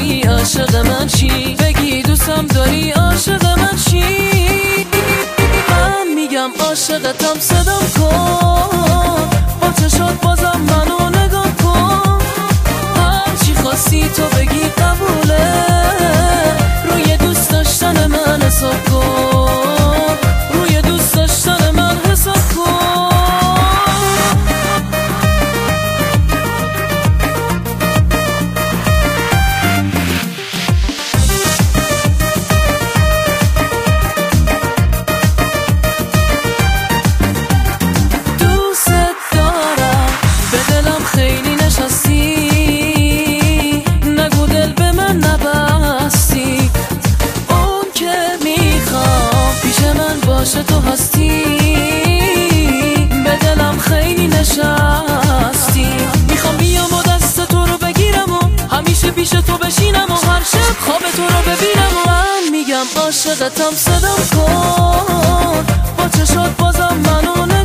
داری عاشق من چی؟ بگی دوستم داری عاشق من چی؟ من میگم عاشقتم صدام کن، با چشات بازم منو نگاه کن، هرچی خواستی تو بگی قبوله، روی دوست داشتن من حساب کن، روی دوست داشتن من حساب کن. خیلی نشستی نگو دل به من نبستی، اون که میخوام پیش من باشه تو هستی، به دلم خیلی نشستی، میخوام بیام و دست تو رو بگیرم و همیشه پیش تو بشینم و هر شب خواب تو رو ببینم و من میگم عاشقتم صدام کن، با چشات بازم منو